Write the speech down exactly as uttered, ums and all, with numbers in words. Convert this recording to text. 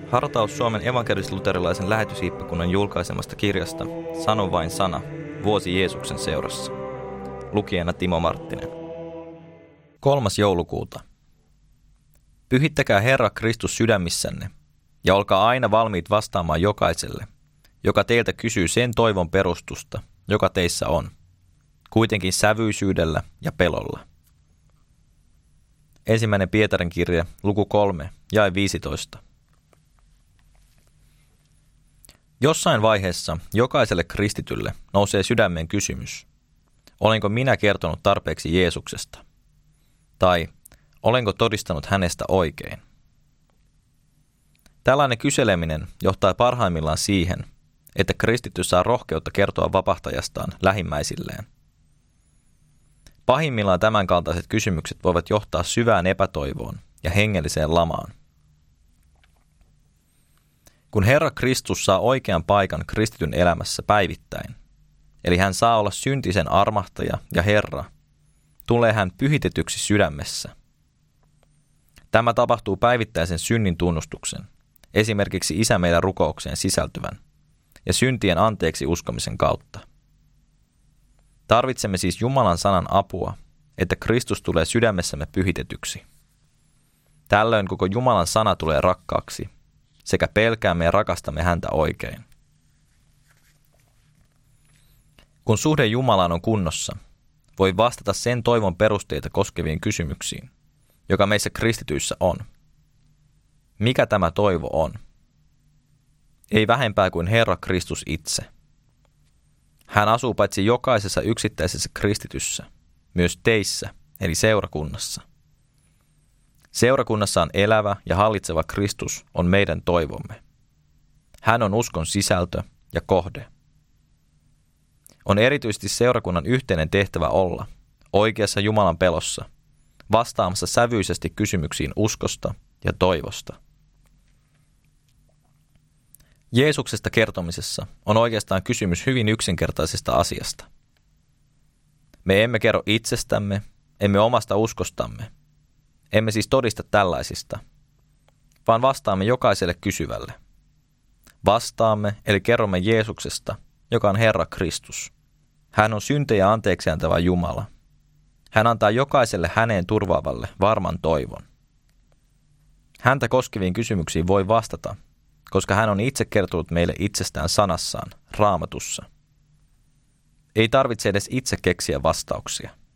Hartaus Suomen evankelis-luterilaisen lähetyshiippakunnan julkaisemasta kirjasta Sano vain sana, vuosi Jeesuksen seurassa. Lukijana Timo Marttinen. Kolmas joulukuuta. Pyhittäkää Herra Kristus sydämissänne ja olkaa aina valmiit vastaamaan jokaiselle, joka teiltä kysyy sen toivon perustusta, joka teissä on, kuitenkin sävyisyydellä ja pelolla. Ensimmäinen Pietarin kirja, luku kolme, jae viisitoista. Jossain vaiheessa jokaiselle kristitylle nousee sydämeen kysymys, olenko minä kertonut tarpeeksi Jeesuksesta? Tai olenko todistanut hänestä oikein? Tällainen kyseleminen johtaa parhaimmillaan siihen, että kristitty saa rohkeutta kertoa vapahtajastaan lähimmäisilleen. Pahimmillaan tämänkaltaiset kysymykset voivat johtaa syvään epätoivoon ja hengelliseen lamaan. Kun Herra Kristus saa oikean paikan kristityn elämässä päivittäin, eli hän saa olla syntisen armahtaja ja Herra, tulee hän pyhitetyksi sydämessä. Tämä tapahtuu päivittäisen synnin tunnustuksen, esimerkiksi Isä meidän rukoukseen sisältyvän, ja syntien anteeksi uskomisen kautta. Tarvitsemme siis Jumalan sanan apua, että Kristus tulee sydämessämme pyhitetyksi. Tällöin koko Jumalan sana tulee rakkaaksi, sekä pelkäämme ja rakastamme häntä oikein. Kun suhde Jumalaan on kunnossa, voi vastata sen toivon perusteita koskeviin kysymyksiin, joka meissä kristityissä on. Mikä tämä toivo on? Ei vähempää kuin Herra Kristus itse. Hän asuu paitsi jokaisessa yksittäisessä kristityssä, myös teissä, eli seurakunnassa. Seurakunnassa on elävä ja hallitseva Kristus on meidän toivomme. Hän on uskon sisältö ja kohde. On erityisesti seurakunnan yhteinen tehtävä olla oikeassa Jumalan pelossa, vastaamassa sävyisesti kysymyksiin uskosta ja toivosta. Jeesuksesta kertomisessa on oikeastaan kysymys hyvin yksinkertaisesta asiasta. Me emme kerro itsestämme, emme omasta uskostamme. Emme siis todista tällaisista, vaan vastaamme jokaiselle kysyvälle. Vastaamme, eli kerromme Jeesuksesta, joka on Herra Kristus. Hän on syntejä anteeksi antava Jumala. Hän antaa jokaiselle häneen turvaavalle varman toivon. Häntä koskeviin kysymyksiin voi vastata, koska hän on itse kertonut meille itsestään sanassaan, Raamatussa. Ei tarvitse edes itse keksiä vastauksia.